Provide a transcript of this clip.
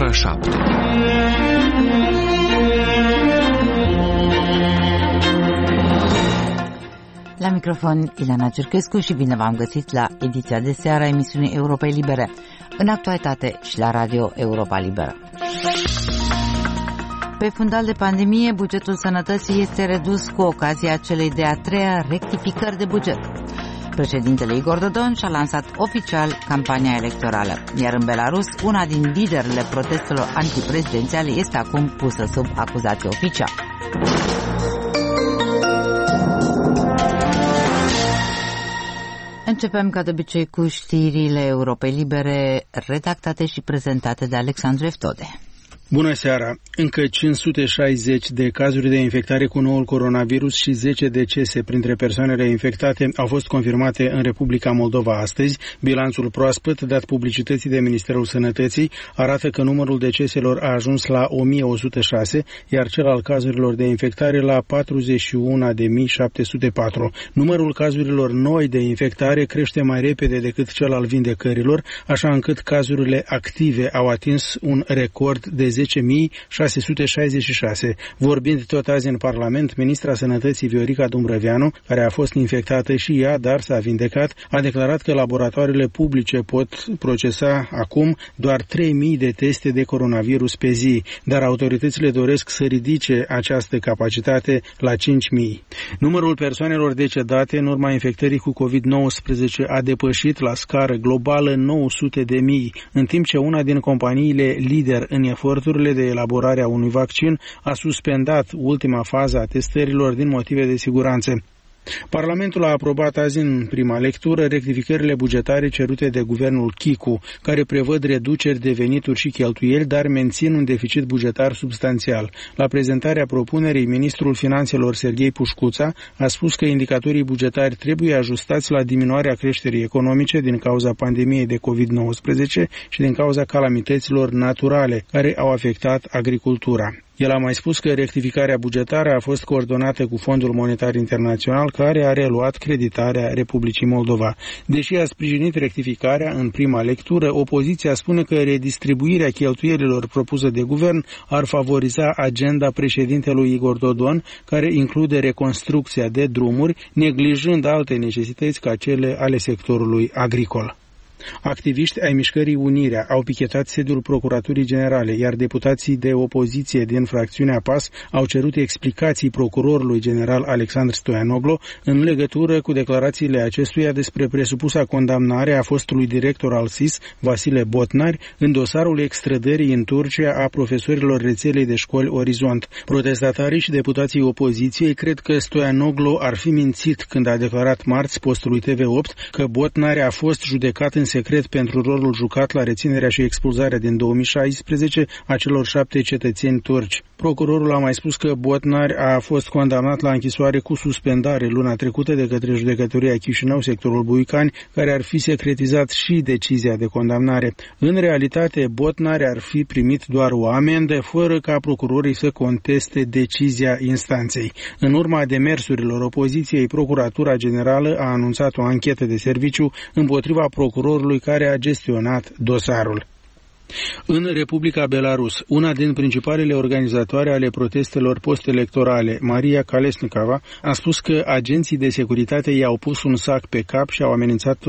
ora 7. La microfon Ileana Cercescu și bine v-am găsit la ediția de seară a emisiunii Europei Libere, în actualitate și la Radio Europa Liberă. Pe fundal de pandemie, bugetul sănătății este redus cu ocazia celei de-a treia rectificări de buget. Președintele Igor Dodon și-a lansat oficial campania electorală, iar în Belarus, una din liderele protestelor antiprezidențiale este acum pusă sub acuzație oficială. Începem ca de obicei cu știrile Europei Libere, redactate și prezentate de Alexandru Eftode. Bună seara! Încă 560 de cazuri de infectare cu noul coronavirus și 10 decese printre persoanele infectate au fost confirmate în Republica Moldova astăzi. Bilanțul proaspăt dat publicității de Ministerul Sănătății arată că numărul deceselor a ajuns la 1106, iar cel al cazurilor de infectare la 41.704. Numărul cazurilor noi de infectare crește mai repede decât cel al vindecărilor, așa încât cazurile active au atins un record de 10.666. Vorbind tot azi în Parlament, ministra Sănătății Viorica Dumbrăveanu, care a fost infectată și ea, dar s-a vindecat, a declarat că laboratoarele publice pot procesa acum doar 3.000 de teste de coronavirus pe zi, dar autoritățile doresc să ridice această capacitate la 5.000. Numărul persoanelor decedate în urma infectării cu COVID-19 a depășit la scară globală 900.000, în timp ce una din companiile lider în eforturile de elaborare a unui vaccin a suspendat ultima fază a testărilor din motive de siguranță. Parlamentul a aprobat azi în prima lectură rectificările bugetare cerute de guvernul Chicu, care prevăd reduceri de venituri și cheltuieli, dar mențin un deficit bugetar substanțial. La prezentarea propunerii, ministrul finanțelor Serghei Pușcuța a spus că indicatorii bugetari trebuie ajustați la diminuarea creșterii economice din cauza pandemiei de COVID-19 și din cauza calamităților naturale care au afectat agricultura. El a mai spus că rectificarea bugetară a fost coordonată cu Fondul Monetar Internațional, care a reluat creditarea Republicii Moldova. Deși a sprijinit rectificarea în prima lectură, opoziția spune că redistribuirea cheltuielilor propusă de guvern ar favoriza agenda președintelui Igor Dodon, care include reconstrucția de drumuri, neglijând alte necesități ca cele ale sectorului agricol. Activiști ai mișcării Unirea au pichetat sediul Procuraturii Generale, iar deputații de opoziție din fracțiunea PAS au cerut explicații procurorului general Alexandru Stoianoglu în legătură cu declarațiile acestuia despre presupusa condamnare a fostului director al SIS, Vasile Botnari, în dosarul extrădării în Turcia a profesorilor rețelei de școli Orizont. Protestatarii și deputații opoziției cred că Stoianoglu ar fi mințit când a declarat marți postului TV8 că Botnari a fost judecat în secret pentru rolul jucat la reținerea și expulzarea din 2016 a celor 7 cetățeni turci. Procurorul a mai spus că Botnari a fost condamnat la închisoare cu suspendare luna trecută de către Judecătoria Chișinău, sectorul Buicani, care ar fi secretizat și decizia de condamnare. În realitate, Botnari ar fi primit doar o amendă, fără ca procurorii să conteste decizia instanței. În urma demersurilor opoziției, Procuratura Generală a anunțat o anchetă de serviciu împotriva procurorului care a gestionat dosarul. În Republica Belarus, una din principalele organizatoare ale protestelor post-electorale, Maria Kalesnikova, a spus că agenții de securitate i-au pus un sac pe cap și au amenințat